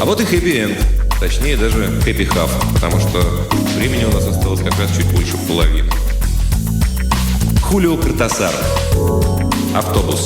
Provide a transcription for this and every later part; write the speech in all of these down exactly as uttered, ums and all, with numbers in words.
А вот и хэппи-энд. Точнее, даже хэппи-хаф, потому что времени у нас осталось как раз чуть больше половины. Хулио Кортасар. Автобус.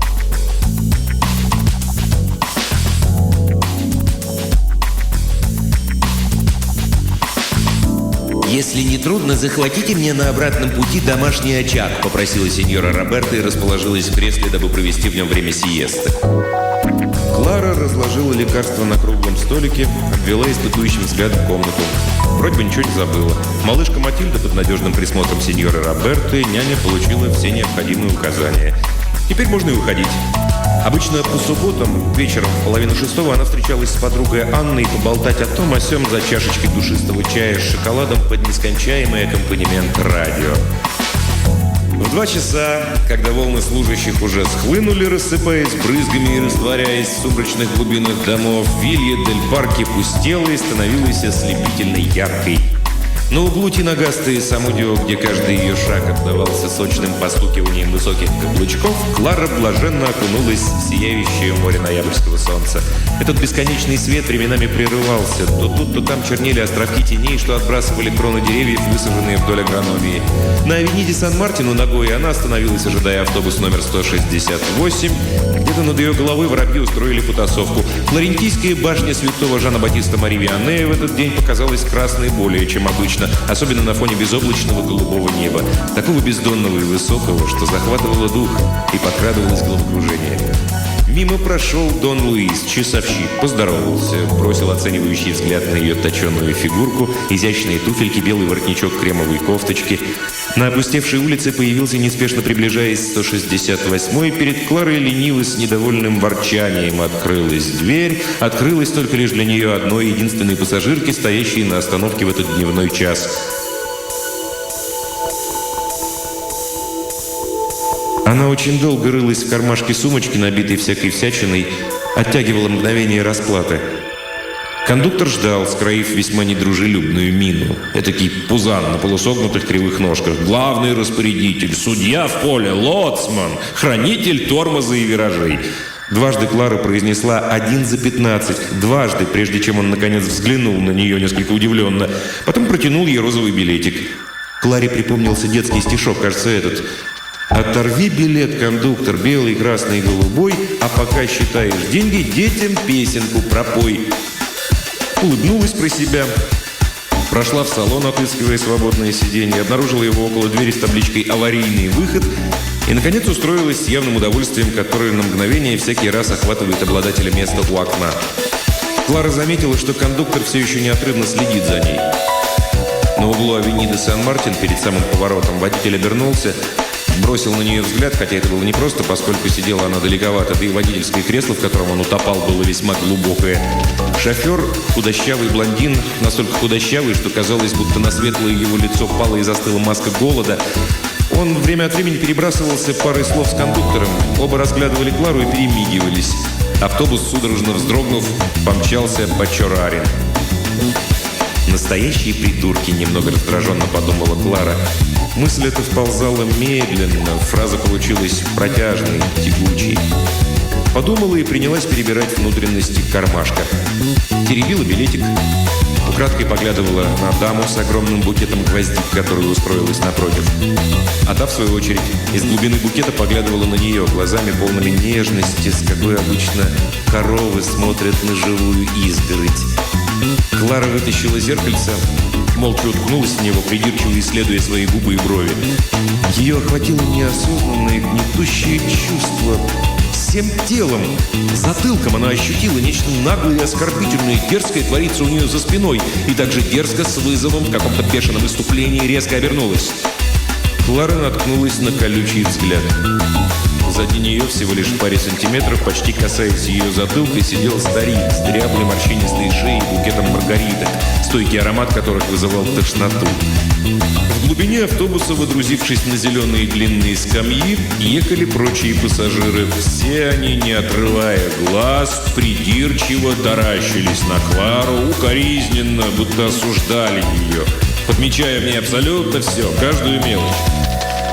«Если не трудно, захватите мне на обратном пути домашний очаг», — попросила сеньора Роберта и расположилась в кресле, дабы провести в нем время сиесты. Клара разложила лекарства на круглом столике, обвела испытующим взглядом комнату. Вроде бы ничего не забыла. Малышка Матильда под надежным присмотром сеньоры Роберты, няня получила все необходимые указания. Теперь можно и уходить. Обычно по субботам вечером в половину шестого она встречалась с подругой Анной поболтать о том о сём за чашечкой душистого чая с шоколадом под нескончаемый аккомпанемент радио. В два часа, когда волны служащих уже схлынули, рассыпаясь брызгами и растворяясь в сумрачных глубинах домов, Вилья-дель-Парке пустела и становилась ослепительно яркой. На углу Тинагасты и Самудио, где каждый ее шаг отдавался сочным постукиванием высоких каблучков, Клара блаженно окунулась в сияющее море ноябрьского солнца. Этот бесконечный свет временами прерывался. То тут, то там чернели островки теней, что отбрасывали кроны деревьев, высаженные вдоль агрономии. На авениде Сан-Мартину ногой она остановилась, ожидая автобус номер сто шестьдесят восемь. Где-то над ее головой воробьи устроили потасовку. Флорентийская башня святого Жана Батиста Мари Вианне в этот день показалась красной более чем обычно, особенно на фоне безоблачного голубого неба, такого бездонного и высокого, что захватывало дух и подкрадывалось головокружение. Мимо прошел Дон Луис, часовщик, поздоровался, бросил оценивающий взгляд на ее точеную фигурку, изящные туфельки, белый воротничок кремовой кофточки. На опустевшей улице появился, неспешно приближаясь, сто шестьдесят восьмой. Перед Кларой лениво с недовольным ворчанием открылась дверь. Открылась только лишь для нее одной единственной пассажирки, стоящей на остановке в этот дневной час. Она очень долго рылась в кармашке сумочки, набитой всякой всячиной, оттягивала мгновение расплаты. Кондуктор ждал, скроив весьма недружелюбную мину. Этакий пузан на полусогнутых кривых ножках. Главный распорядитель, судья в поле, лоцман, хранитель тормоза и виражей. Дважды Клара произнесла «один за пятнадцать». Дважды, прежде чем он, наконец, взглянул на нее несколько удивленно. Потом протянул ей розовый билетик. Кларе припомнился детский стишок, кажется, этот... «Оторви билет, кондуктор, белый, красный, голубой, а пока считаешь деньги, детям песенку пропой». Улыбнулась про себя, прошла в салон, отыскивая свободное сиденье, обнаружила его около двери с табличкой «Аварийный выход» и, наконец, устроилась с явным удовольствием, которое на мгновение всякий раз охватывает обладателя места у окна. Клара заметила, что кондуктор все еще неотрывно следит за ней. На углу авениды Сан-Мартин перед самым поворотом водитель обернулся, бросил на нее взгляд, хотя это было непросто, поскольку сидела она далековато, да и водительское кресло, в котором он утопал, было весьма глубокое. Шофер, худощавый блондин, настолько худощавый, что казалось, будто на светлое его лицо пала и застыла маска голода. Он время от времени перебрасывался парой слов с кондуктором. Оба разглядывали Клару и перемигивались. Автобус, судорожно вздрогнув, помчался по Чорарин. «Настоящие придурки», — немного раздраженно подумала Клара. Мысль эта вползала медленно, фраза получилась протяжной, тягучей. Подумала и принялась перебирать внутренности кармашка. Теребила билетик, украдкой поглядывала на даму с огромным букетом гвоздик, которая устроилась напротив. А та, в свою очередь, из глубины букета поглядывала на нее глазами полными нежности, с какой обычно коровы смотрят на живую изгородь. Клара вытащила зеркальце, молча уткнулась в него, придирчиво исследуя свои губы и брови. Ее охватило неосознанное гнетущее чувство. Всем телом, затылком она ощутила нечто наглое и оскорбительное, дерзкое творится у нее за спиной, и также дерзко, с вызовом, в каком-то бешеном выступлении, резко обернулась. Клара наткнулась на колючий взгляд. Позади нее, всего лишь в паре сантиметров, почти касаясь ее затылка, сидел старик с дряблой морщинистой шеей и букетом маргариток, стойкий аромат которых вызывал тошноту. В глубине автобуса, водрузившись на зеленые длинные скамьи, ехали прочие пассажиры. Все они, не отрывая глаз, придирчиво таращились на Клару, укоризненно, будто осуждали ее, подмечая в ней абсолютно все, каждую мелочь.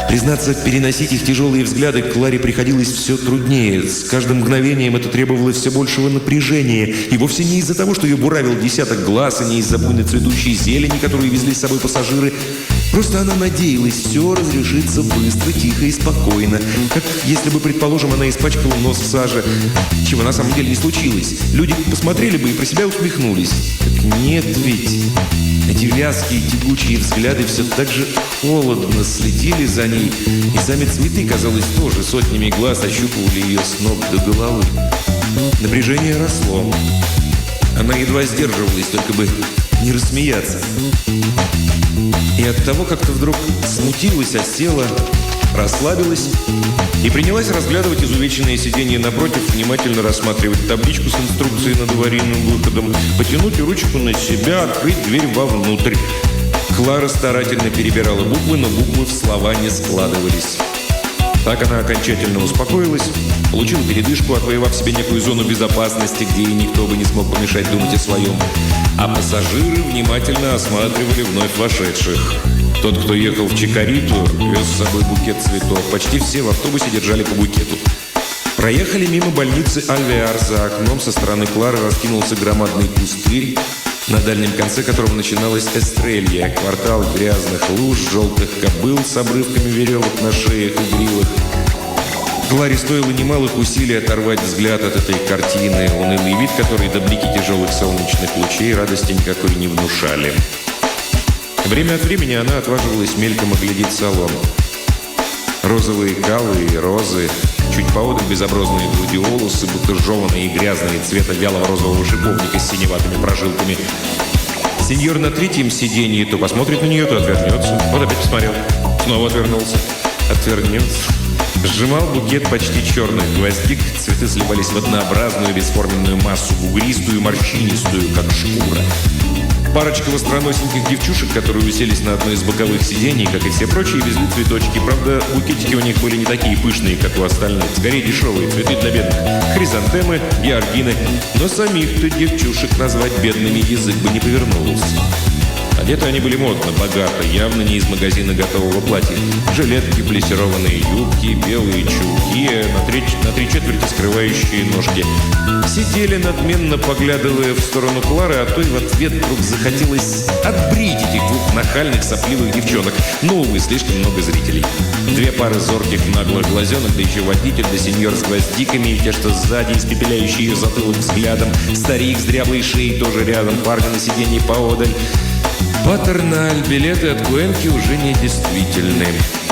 Признаться, переносить их тяжелые взгляды Кларе приходилось все труднее. С каждым мгновением это требовало все большего напряжения. И вовсе не из-за того, что ее буравил десяток глаз, и не из-за буйно цветущей зелени, которую везли с собой пассажиры. Просто она надеялась, все разрешится быстро, тихо и спокойно. Как если бы, предположим, она испачкала нос в саже, чего на самом деле не случилось. Люди посмотрели бы и про себя усмехнулись. Так нет ведь. Эти вязкие, тягучие взгляды все так же холодно следили за ней. И сами цветы, казалось, тоже сотнями глаз ощупывали ее с ног до головы. Напряжение росло. Она едва сдерживалась, только бы не рассмеяться. И от того как-то вдруг смутилась, осела, расслабилась и принялась разглядывать изувеченные сиденья напротив, внимательно рассматривать табличку с инструкцией над аварийным выходом, потянуть ручку на себя, открыть дверь вовнутрь. Клара старательно перебирала буквы, но буквы в слова не складывались. Так она окончательно успокоилась, получила передышку, отвоевав себе некую зону безопасности, где ей никто бы не смог помешать думать о своем. А пассажиры внимательно осматривали вновь вошедших. Тот, кто ехал в Чикариту, вез с собой букет цветов. Почти все в автобусе держали по букету. Проехали мимо больницы Альвеар. За окном со стороны Клары раскинулся громадный пустырь, на дальнем конце которого начиналась Эстрелья, квартал грязных луж, желтых кобыл с обрывками веревок на шеях и гривах. Кларе стоило немалых усилий оторвать взгляд от этой картины, унылый вид, который до блики тяжелых солнечных лучей радости никакой не внушали. Время от времени она отваживалась мельком оглядеть салон. Розовые калы и розы, чуть поодаль безобразные гладиолусы, будто жеванные и грязные, цвета вялого розового шиповника с синеватыми прожилками. Сеньор на третьем сиденье то посмотрит на нее, то отвернется. Вот опять посмотрел, снова отвернулся, отвернется. Сжимал букет почти черных гвоздик, цветы сливались в однообразную бесформенную массу, бугристую, морщинистую, как шкура. Парочка востроносеньких девчушек, которые уселись на одной из боковых сидений, как и все прочие, везли цветочки. Правда, букетики у них были не такие пышные, как у остальных. Скорее дешевые цветы для бедных. Хризантемы, георгины. Но самих-то девчушек назвать бедными язык бы не повернулся. Одеты они были модно, богато, явно не из магазина готового платья. Жилетки, плессированные юбки, белые чулки, на три, на три четверти скрывающие ножки. Сидели надменно, поглядывая в сторону Клары, а той в ответ вдруг захотелось отбрить этих двух нахальных, сопливых девчонок. Но, увы, слишком много зрителей. Две пары зорких наглых глазенок, да еще водитель, да сеньор с гвоздиками, и те, что сзади, испепеляющие ее затылок взглядом. Старик с дряблой шеей тоже рядом, парни на сиденье поодаль. Патерналь, билеты от Куэнки уже не действительны.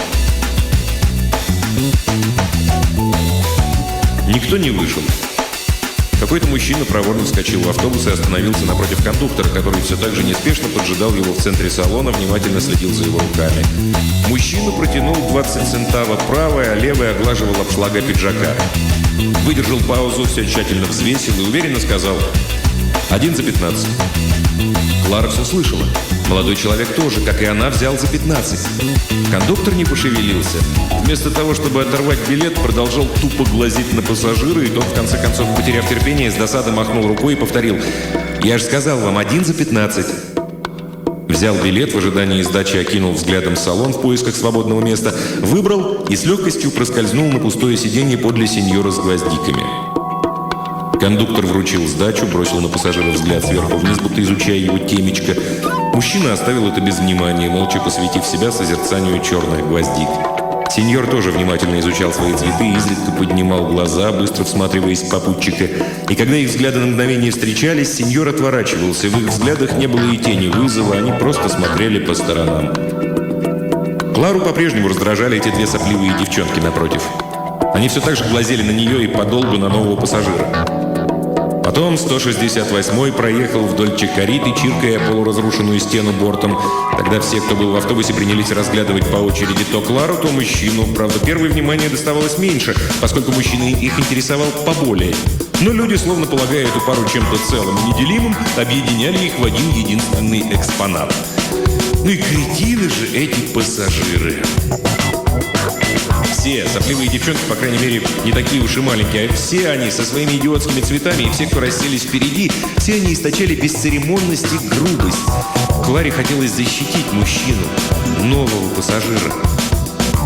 Никто не вышел. Какой-то мужчина проворно вскочил в автобус и остановился напротив кондуктора, который все так же неспешно поджидал его в центре салона, внимательно следил за его руками. Мужчина протянул двадцать центавов правой, а левой оглаживал обшлага пиджака. Выдержал паузу, все тщательно взвесил и уверенно сказал: «Один за пятнадцать». Клара все слышала. Молодой человек тоже, как и она, взял за пятнадцать. Кондуктор не пошевелился. Вместо того, чтобы оторвать билет, продолжал тупо глазеть на пассажира, и тот, в конце концов, потеряв терпение, с досады махнул рукой и повторил: «Я же сказал вам, один за пятнадцать». Взял билет, в ожидании сдачи окинул взглядом салон в поисках свободного места, выбрал и с легкостью проскользнул на пустое сиденье подле сеньора с гвоздиками. Кондуктор вручил сдачу, бросил на пассажира взгляд сверху вниз, будто изучая его темечко. Мужчина оставил это без внимания, молча посвятив себя созерцанию черных гвоздик. Сеньор тоже внимательно изучал свои цветы, изредка поднимал глаза, быстро всматриваясь в попутчика. И когда их взгляды на мгновение встречались, сеньор отворачивался. В их взглядах не было и тени вызова, они просто смотрели по сторонам. Клару по-прежнему раздражали эти две сопливые девчонки напротив. Они все так же глазели на нее и подолгу на нового пассажира. Потом сто шестьдесят восьмой проехал вдоль Чикариты, чиркая полуразрушенную стену бортом. Тогда все, кто был в автобусе, принялись разглядывать по очереди то Клару, то мужчину. Правда, первое внимание доставалось меньше, поскольку мужчина их интересовал поболее. Но люди, словно полагая эту пару чем-то целым и неделимым, объединяли их в один единственный экспонат. Ну и кретины же эти пассажиры. Все сопливые девчонки, по крайней мере, не такие уж и маленькие, а все они со своими идиотскими цветами и все, кто расселись впереди, все они источали бесцеремонность и грубость. Кларе хотелось защитить мужчину, нового пассажира.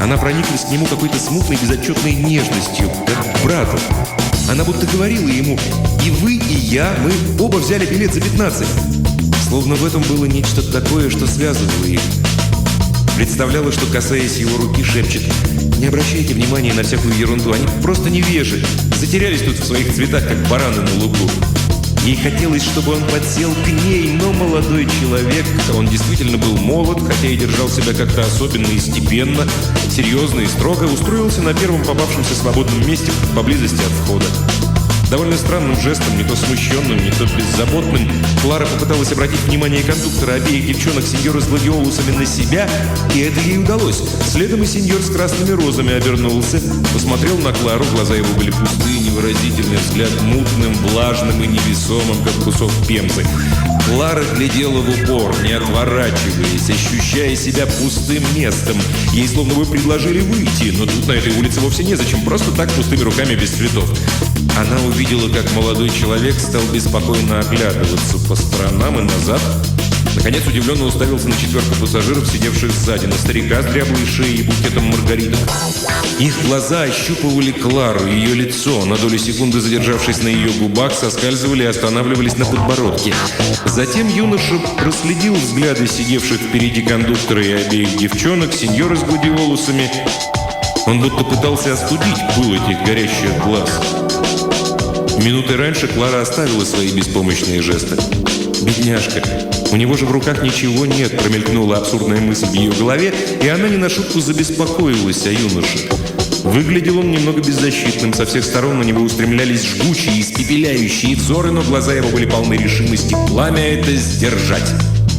Она прониклась к нему какой-то смутной, безотчетной нежностью, как к брату. Она будто говорила ему: «И вы, и я, мы оба взяли билет за пятнадцать». Словно в этом было нечто такое, что связывало их. Представляла, что, касаясь его руки, шепчет: «Не обращайте внимания на всякую ерунду, они просто невежи. Затерялись тут в своих цветах, как бараны на лугу». Ей хотелось, чтобы он подсел к ней, но молодой человек, он действительно был молод, хотя и держал себя как-то особенно и степенно, серьезно и строго, устроился на первом попавшемся свободном месте поблизости от входа. Довольно странным жестом, не то смущенным, не то беззаботным, Клара попыталась обратить внимание кондуктора обеих девчонок сеньора с гладиолусами на себя, и это ей удалось. Следом и сеньор с красными розами обернулся, посмотрел на Клару, глаза его были пустые, невыразительный, взгляд мутным, влажным и невесомым, как кусок пемзы. Клара глядела в упор, не отворачиваясь, ощущая себя пустым местом. Ей словно бы предложили выйти, но тут на этой улице вовсе незачем, просто так пустыми руками без цветов. Она увидела, как молодой человек стал беспокойно оглядываться по сторонам и назад. Наконец удивленно уставился на четверку пассажиров, сидевших сзади, на старика с дряблой шеей и букетом маргариток. Их глаза ощупывали Клару, ее лицо, на долю секунды задержавшись на ее губах, соскальзывали и останавливались на подбородке. Затем юноша проследил взгляды сидевших впереди кондуктора и обеих девчонок, сеньора с гладиолусами. Он будто пытался остудить пыл этих горящих глаз. Минуты раньше Клара оставила свои беспомощные жесты. «Бедняжка, у него же в руках ничего нет», — промелькнула абсурдная мысль в ее голове, и она не на шутку забеспокоилась о юноше. Выглядел он немного беззащитным, со всех сторон на него устремлялись жгучие, испепеляющие взоры, но глаза его были полны решимости пламя это сдержать.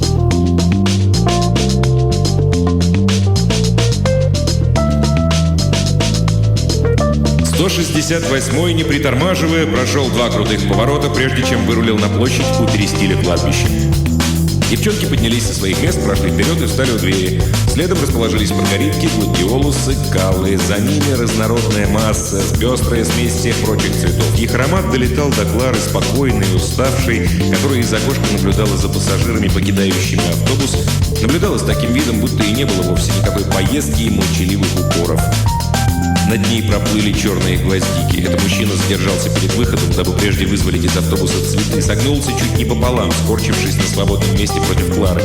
сто шестьдесят восьмой, не притормаживая, прошел два крутых поворота, прежде чем вырулил на площадь у перестиля кладбища. Девчонки поднялись со своих мест, прошли вперед и встали у двери. Следом расположились маргаритки, гладиолусы, каллы. За ними разнородная масса, пестрая смесь всех прочих цветов. Их аромат долетал до Клары, спокойной и уставшей, которая из окошка наблюдала за пассажирами, покидающими автобус. Наблюдала с таким видом, будто и не было вовсе никакой поездки и молчаливых укоров. Над ней проплыли черные гвоздики. Этот мужчина задержался перед выходом, дабы прежде вызволить из автобуса цветы. Согнулся чуть не пополам, скорчившись на свободном месте против Клары.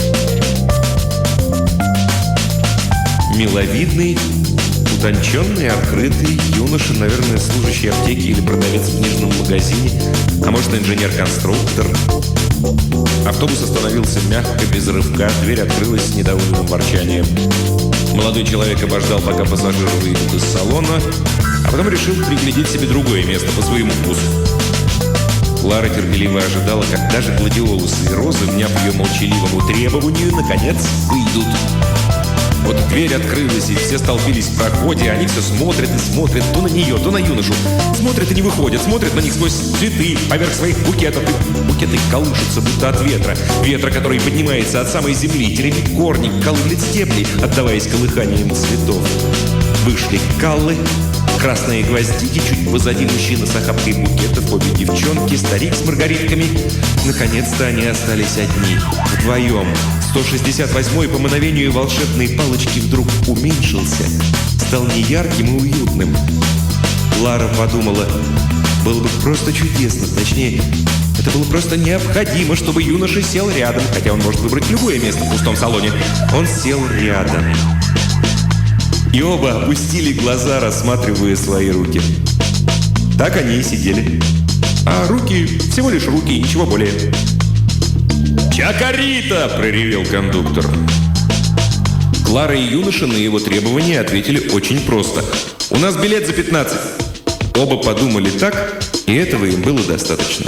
Миловидный, утонченный, открытый юноша, наверное, служащий аптеки или продавец в книжном магазине, а может, инженер-конструктор. Автобус остановился мягко, без рывка, дверь открылась с недовольным ворчанием. Молодой человек обождал, пока пассажиры выйдут из салона, а потом решил приглядеть себе другое место по своему вкусу. Клара терпеливо ожидала, когда же гладиолусы и розы, вняв ее молчаливому требованию, наконец выйдут. Вот дверь открылась, и все столпились в проходе, они все смотрят и смотрят то на нее, то на юношу. Смотрят и не выходят, смотрят на них сквозь цветы, поверх своих букетов. И букеты колышутся, будто от ветра. Ветра, который поднимается от самой земли, теребит корни, колыблет стебли, отдаваясь колыханием цветов. Вышли каллы, красные гвоздики, чуть позади мужчина с охапкой букетов, обе девчонки, старик с маргаритками. Наконец-то они остались одни, вдвоем. сто шестьдесят восьмой по мановению волшебной палочки вдруг уменьшился, стал неярким и уютным. Лара подумала, было бы просто чудесно, точнее, это было просто необходимо, чтобы юноша сел рядом, хотя он может выбрать любое место в пустом салоне. Он сел рядом. И оба опустили глаза, рассматривая свои руки. Так они и сидели. А руки всего лишь руки, ничего более. «Чакарита!» – проревел кондуктор. Клара и юноша на его требования ответили очень просто. «У нас билет за пятнадцать». Оба подумали так, и этого им было достаточно.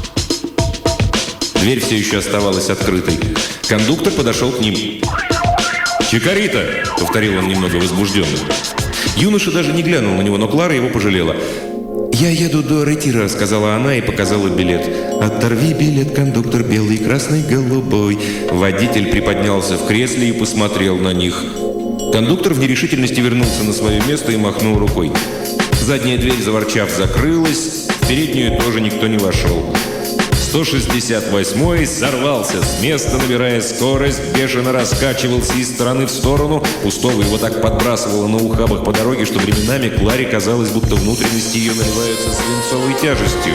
Дверь все еще оставалась открытой. Кондуктор подошел к ним. «Чакарита!» – повторил он немного возбужденно. Юноша даже не глянул на него, но Клара его пожалела. «Я еду до Ретира», — сказала она и показала билет. «Оторви билет, кондуктор, белый, красный, голубой». Водитель приподнялся в кресле и посмотрел на них. Кондуктор в нерешительности вернулся на свое место и махнул рукой. Задняя дверь, заворчав, закрылась. В переднюю тоже никто не вошел. сто шестьдесят восьмой сорвался с места, набирая скорость, бешено раскачивался из стороны в сторону. Пустого его так подбрасывало на ухабах по дороге, что временами Кларе казалось, будто внутренности ее наливаются свинцовой тяжестью.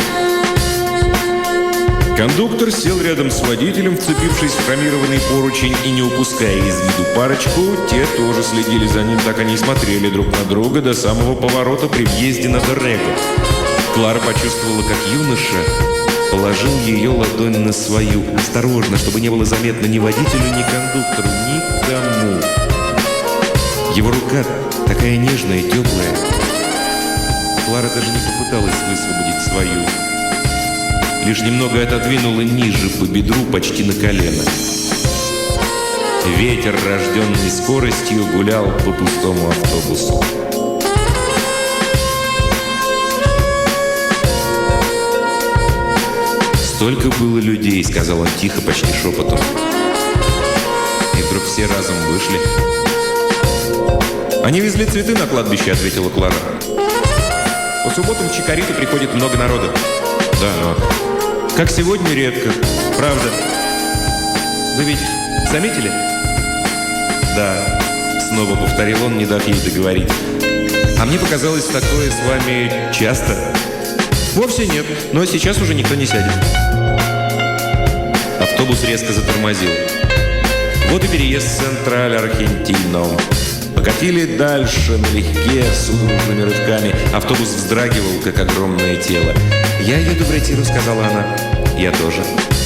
Кондуктор сел рядом с водителем, вцепившись в хромированный поручень и не упуская из виду парочку. Те тоже следили за ним, так они и смотрели друг на друга до самого поворота при въезде на Доррего. Клара почувствовала, как юноша положил ее ладонь на свою. Осторожно, чтобы не было заметно ни водителю, ни кондуктору, никому. Его рука такая нежная и теплая. Клара даже не попыталась высвободить свою. Лишь немного отодвинула ниже по бедру, почти на колено. Ветер, рожденный скоростью, гулял по пустому автобусу. «Столько было людей», — сказал он тихо, почти шепотом. И вдруг все разом вышли. «Они везли цветы на кладбище», — ответила Клара. «По субботам в Чикарито приходит много народа». «Да, но как сегодня редко, правда. Вы ведь заметили?» «Да», — снова повторил он, не дав ей договорить. «А мне показалось, такое с вами часто». «Вовсе нет, но сейчас уже никто не сядет». Автобус резко затормозил. Вот и переезд Централь-Аргентино. Покатили дальше налегке, судорожными рывками. Автобус вздрагивал, как огромное тело. «Я еду в Ретиро», — сказала она. «Я тоже».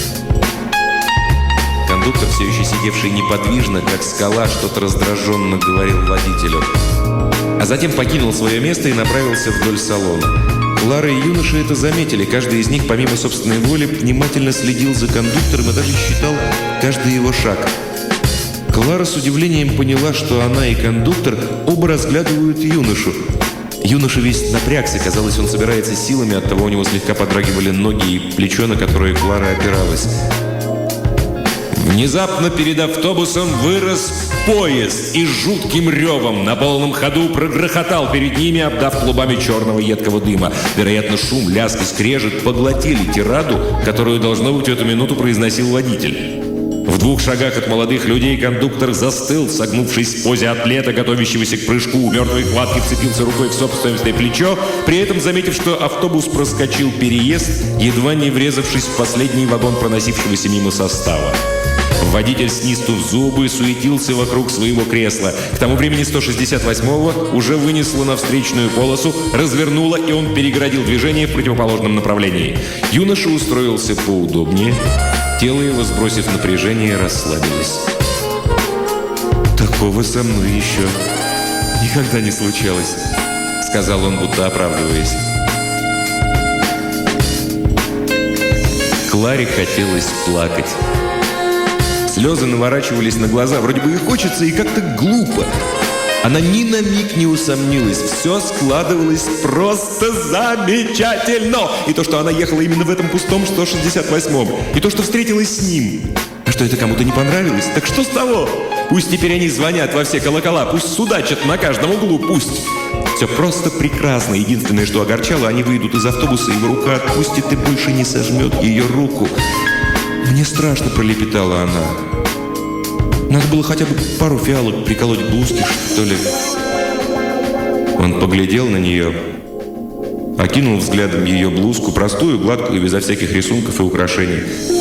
Кондуктор, все еще сидевший неподвижно, как скала, что-то раздраженно говорил водителю. А затем покинул свое место и направился вдоль салона. Клара и юноша это заметили. Каждый из них, помимо собственной воли, внимательно следил за кондуктором и даже считал каждый его шаг. Клара с удивлением поняла, что она и кондуктор оба разглядывают юношу. Юноша весь напрягся, казалось, он собирается силами, оттого у него слегка подрагивали ноги и плечо, на которое Клара опиралась. Внезапно перед автобусом вырос поезд и с жутким ревом на полном ходу прогрохотал перед ними, обдав клубами черного едкого дыма. Вероятно, шум, лязг и скрежет поглотили тираду, которую, должно быть, в эту минуту произносил водитель. В двух шагах от молодых людей кондуктор застыл, согнувшись в позе атлета, готовящегося к прыжку. Мертвой хваткой вцепился рукой в собственное плечо, при этом заметив, что автобус проскочил переезд, едва не врезавшись в последний вагон проносившегося мимо состава. Водитель, стиснув зубы, суетился вокруг своего кресла. К тому времени сто шестьдесят восьмого уже вынесло на встречную полосу, развернуло, и он перегородил движение в противоположном направлении. Юноша устроился поудобнее. Тело его, сбросив напряжение, расслабилось. «Такого со мной еще никогда не случалось», — сказал он, будто оправдываясь. Кларе хотелось плакать. Слезы наворачивались на глаза. Вроде бы и хочется, и как-то глупо. Она ни на миг не усомнилась. Все складывалось просто замечательно. И то, что она ехала именно в этом пустом сто шестьдесят восьмом. И то, что встретилась с ним. А что это кому-то не понравилось? Так что с того? Пусть теперь они звонят во все колокола. Пусть судачат на каждом углу. Пусть. Все просто прекрасно. Единственное, что огорчало, они выйдут из автобуса, его рука отпустит и больше не сожмет ее руку. «Мне страшно», — пролепетала она. «Надо было хотя бы пару фиалок приколоть к блузке, что ли». Он поглядел на нее, окинул взглядом ее блузку, простую, гладкую, безо всяких рисунков и украшений.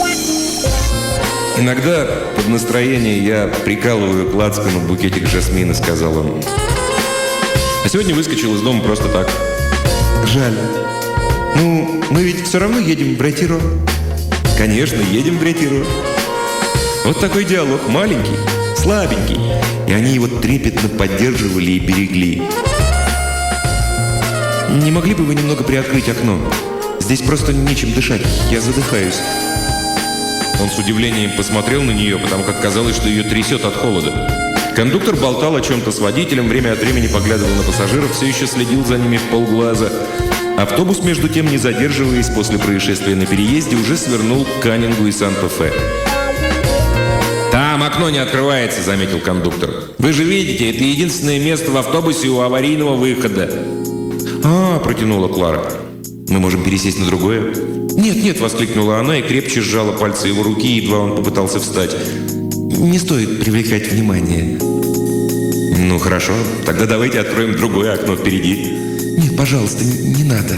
«Иногда под настроение я прикалываю к лацкану букетик жасмина», — сказал он. «А сегодня выскочил из дома просто так». «Жаль. Ну, мы ведь все равно едем в Ретиро». «Конечно, едем в Ретиро». Вот такой диалог, маленький, слабенький. И они его трепетно поддерживали и берегли. «Не могли бы вы немного приоткрыть окно? Здесь просто нечем дышать, я задыхаюсь». Он с удивлением посмотрел на нее, потому как казалось, что ее трясет от холода. Кондуктор болтал о чем-то с водителем, время от времени поглядывал на пассажиров, все еще следил за ними в полглаза. Автобус, между тем, не задерживаясь после происшествия на переезде, уже свернул к Каннингу и Санта-Фе. «Там окно не открывается», — заметил кондуктор. «Вы же видите, это единственное место в автобусе у аварийного выхода». «А, — протянула Клара, — мы можем пересесть на другое». «Нет, нет», — воскликнула она и крепче сжала пальцы его руки, едва он попытался встать. «Не стоит привлекать внимание». «Ну, хорошо. Тогда давайте откроем другое окно впереди». «Нет, пожалуйста, не, не надо».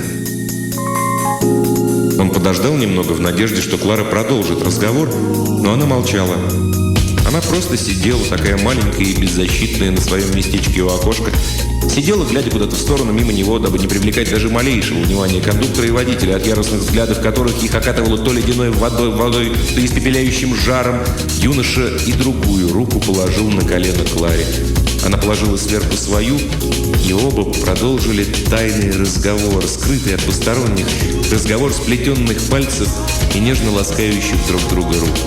Он подождал немного в надежде, что Клара продолжит разговор, но она молчала. Она просто сидела, такая маленькая и беззащитная, на своем местечке у окошка. Сидела, глядя куда-то в сторону мимо него, дабы не привлекать даже малейшего внимания кондуктора и водителя, от яростных взглядов которых их окатывало то ледяной водой, водой, то испепеляющим жаром. Юноша и другую руку положил на колено Кларе. Она положила сверху свою, и оба продолжили тайный разговор, скрытый от посторонних, разговор сплетенных пальцев и нежно ласкающих друг друга рук.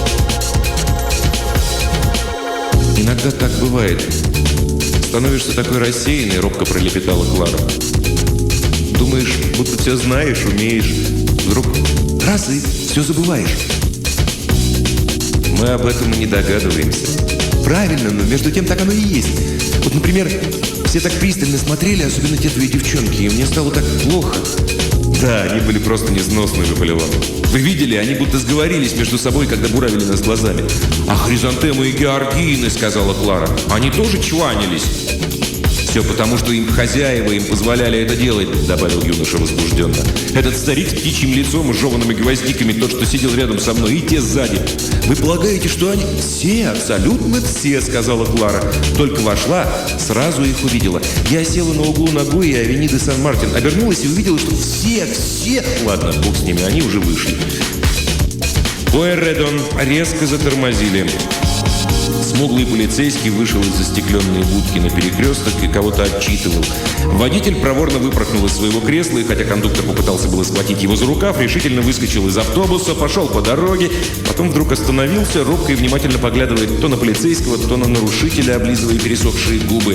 «Иногда так бывает. Становишься такой рассеянный», — робко пролепетала Клара. «Думаешь, будто все знаешь, умеешь. Вдруг раз и все забываешь». «Мы об этом и не догадываемся». «Правильно, но между тем так оно и есть. Вот, например, все так пристально смотрели, особенно те две девчонки, и мне стало так плохо». «Да, они были просто несносны», — выпалил он. «Вы видели, они будто сговорились между собой, когда буравили нас глазами». «А хризантемы и георгины», — сказала Клара, — «они тоже чванились». «Все потому, что им хозяева им позволяли это делать», — добавил юноша возбужденно. «Этот старик с птичьим лицом и жеванными гвоздиками, тот, что сидел рядом со мной, и те сзади». «Вы полагаете, что они...» «Все, абсолютно все», — сказала Клара. Только вошла, сразу их увидела. Я села на углу ногой и авениды Сан-Мартин, обернулась и увидела, что все, все... Ладно, бог с ними, они уже вышли. Пуэрредон резко затормозили. Смуглый полицейский вышел из застекленной будки на перекресток и кого-то отчитывал. Водитель проворно выпорхнул из своего кресла, и хотя кондуктор попытался было схватить его за рукав, решительно выскочил из автобуса, пошел по дороге, потом вдруг остановился, робко и внимательно поглядывает то на полицейского, то на нарушителя, облизывая пересохшие губы.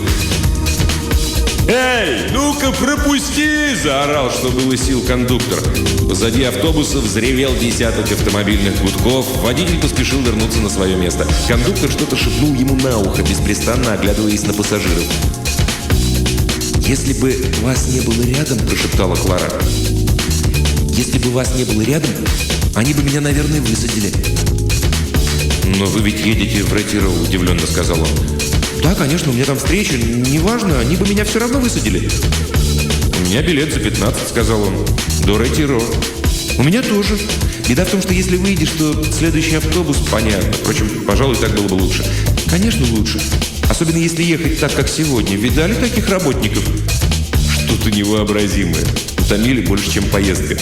«Эй, ну-ка пропусти!» – заорал, что было сил кондуктор. Позади автобуса взревел десяток автомобильных гудков. Водитель поспешил вернуться на свое место. Кондуктор что-то шепнул ему на ухо, беспрестанно оглядываясь на пассажиров. «Если бы вас не было рядом, — прошептала Клара, — если бы вас не было рядом, они бы меня, наверное, высадили». «Но вы ведь едете в Ретиро», — удивленно сказал он. «Да, конечно, у меня там встреча. Неважно, они бы меня все равно высадили». «У меня билет за пятнадцать», — сказал он. «До Ретиро». «У меня тоже. Беда в том, что если выйдешь, то следующий автобус...» «Понятно. Впрочем, пожалуй, так было бы лучше». «Конечно, лучше. Особенно если ехать так, как сегодня. Видали таких работников?» «Что-то невообразимое. Утомили больше, чем поездка».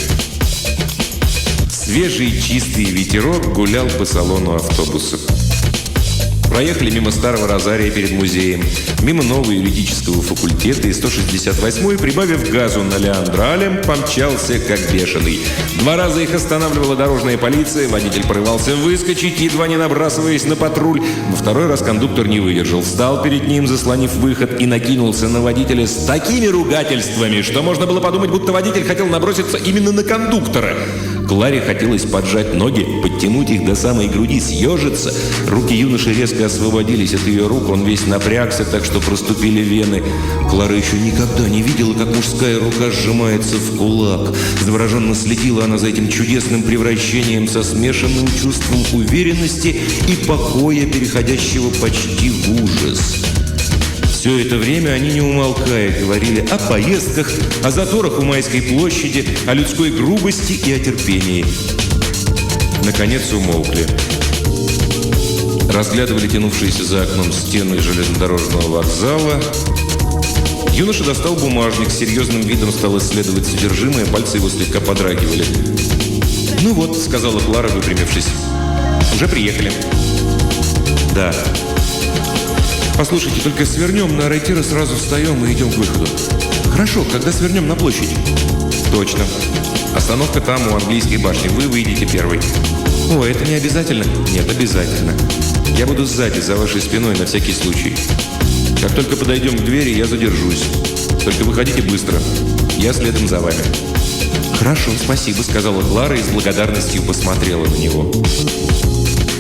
Свежий чистый ветерок гулял по салону автобуса. Проехали мимо Старого Розария перед музеем, мимо нового юридического факультета, и сто шестьдесят восьмой, прибавив газу на Леандрале, помчался как бешеный. Два раза их останавливала дорожная полиция, водитель порывался выскочить, едва не набрасываясь на патруль. Во второй раз кондуктор не выдержал, встал перед ним, заслонив выход, и накинулся на водителя с такими ругательствами, что можно было подумать, будто водитель хотел наброситься именно на кондуктора. Кларе хотелось поджать ноги, подтянуть их до самой груди, съежиться. Руки юноши резко освободились от ее рук, он весь напрягся, так что проступили вены. Клара еще никогда не видела, как мужская рука сжимается в кулак. Завороженно следила она за этим чудесным превращением со смешанным чувством уверенности и покоя, переходящего почти в ужас. Все это время они, не умолкая, говорили о поездках, о заторах у Майской площади, о людской грубости и о терпении. Наконец умолкли. Разглядывали тянувшиеся за окном стены железнодорожного вокзала. Юноша достал бумажник, с серьезным видом стал исследовать содержимое, пальцы его слегка подрагивали. «Ну вот», — сказала Клара, выпрямившись, — «уже приехали». «Да». «Послушайте, только свернем на Ретиро, сразу встаем и идем к выходу». «Хорошо, когда свернем на площадь?» «Точно. Остановка там, у английской башни. Вы выйдете первый». «О, это не обязательно?» «Нет, обязательно. Я буду сзади, за вашей спиной, на всякий случай. Как только подойдем к двери, я задержусь. Только выходите быстро. Я следом за вами». «Хорошо, спасибо», — сказала Клара и с благодарностью посмотрела на него.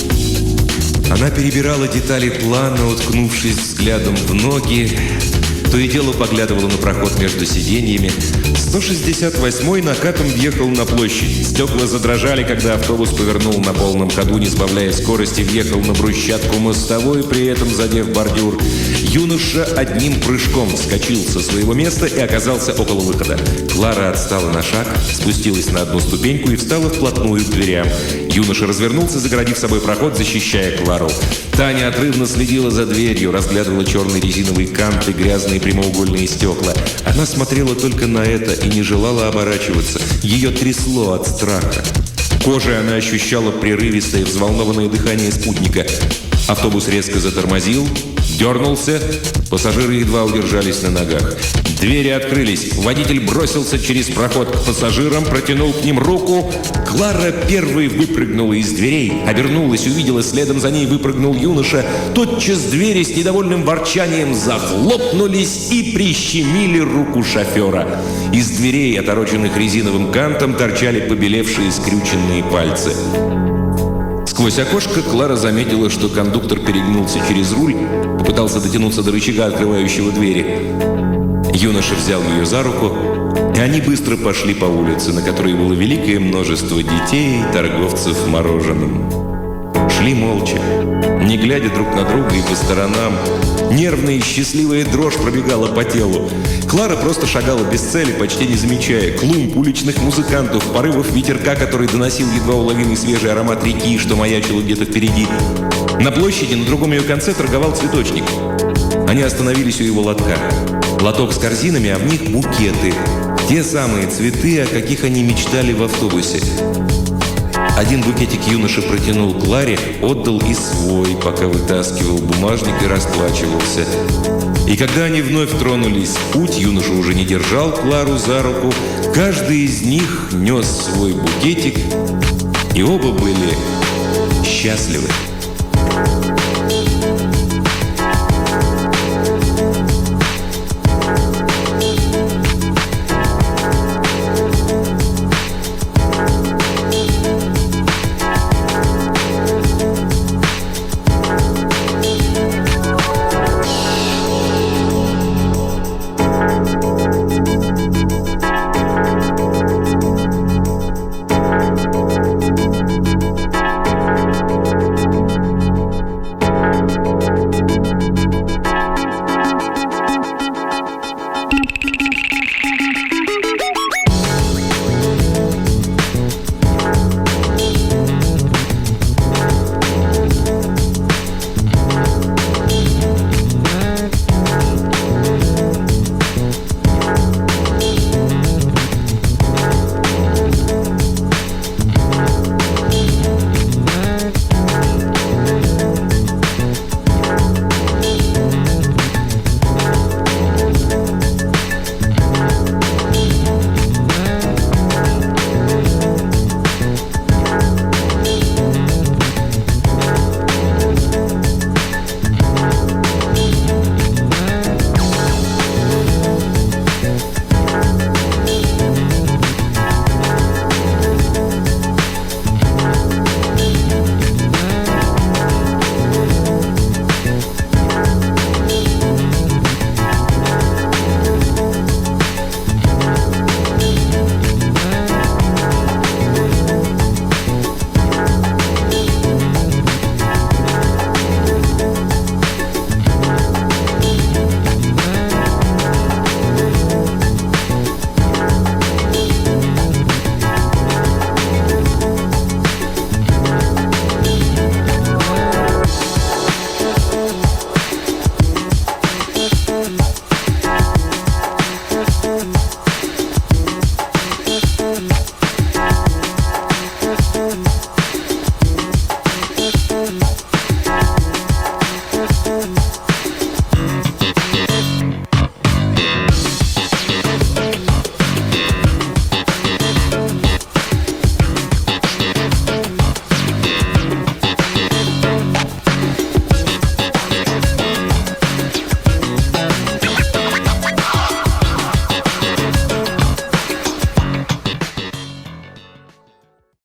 Она перебирала детали плана, уткнувшись взглядом в ноги. То и дело поглядывала на проход между сиденьями. сто шестьдесят восьмой накатом въехал на площадь. Стекла задрожали, когда автобус повернул на полном ходу, не сбавляя скорости, въехал на брусчатку мостовой, при этом задев бордюр. Юноша одним прыжком вскочил со своего места и оказался около выхода. Клара отстала на шаг, спустилась на одну ступеньку и встала вплотную к дверям. Юноша развернулся, загородив собой проход, защищая Клару. Таня отрывно следила за дверью, разглядывала черные резиновые канты, грязные прямоугольные стекла. Она смотрела только на это и не желала оборачиваться. Ее трясло от страха. Кожей она ощущала прерывистое, взволнованное дыхание спутника. Автобус резко затормозил, дернулся. Пассажиры едва удержались на ногах. Двери открылись. Водитель бросился через проход к пассажирам, протянул к ним руку. Клара первой выпрыгнула из дверей, обернулась, увидела, следом за ней выпрыгнул юноша. Тотчас двери с недовольным ворчанием захлопнулись и прищемили руку шофера. Из дверей, отороченных резиновым кантом, торчали побелевшие скрюченные пальцы. Сквозь окошко Клара заметила, что кондуктор перегнулся через руль, попытался дотянуться до рычага, открывающего двери. Юноша взял ее за руку, и они быстро пошли по улице, на которой было великое множество детей и торговцев мороженым. Шли молча, не глядя друг на друга и по сторонам. Нервная и счастливая дрожь пробегала по телу. Клара просто шагала без цели, почти не замечая клумб, уличных музыкантов, порывов ветерка, который доносил едва уловимый свежий аромат реки, что маячило где-то впереди. На площади на другом ее конце торговал цветочник. Они остановились у его лотка. Лоток с корзинами, а в них букеты. Те самые цветы, о каких они мечтали в автобусе. Один букетик юноша протянул Кларе, отдал и свой, пока вытаскивал бумажник и расплачивался. И когда они вновь тронулись в путь, юноша уже не держал Клару за руку. Каждый из них нес свой букетик, и оба были счастливы.